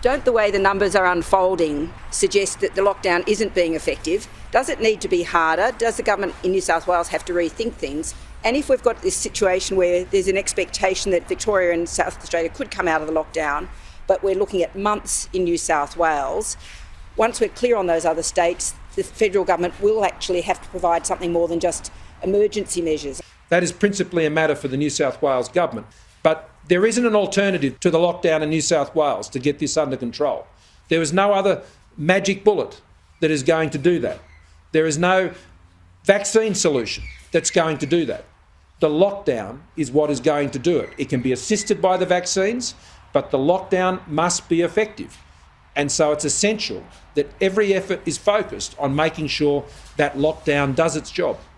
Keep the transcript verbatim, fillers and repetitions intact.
Don't the way the numbers are unfolding suggest that the lockdown isn't being effective? Does it need to be harder? Does the government in New South Wales have to rethink things? And if we've got this situation where there's an expectation that Victoria and South Australia could come out of the lockdown, but we're looking at months in New South Wales, once we're clear on those other states, the federal government will actually have to provide something more than just emergency measures. That is principally a matter for the New South Wales government. But there isn't an alternative to the lockdown in New South Wales to get this under control. There is no other magic bullet that is going to do that. There is no vaccine solution that's going to do that. The lockdown is what is going to do it. It can be assisted by the vaccines, but the lockdown must be effective. And so it's essential that every effort is focused on making sure that lockdown does its job.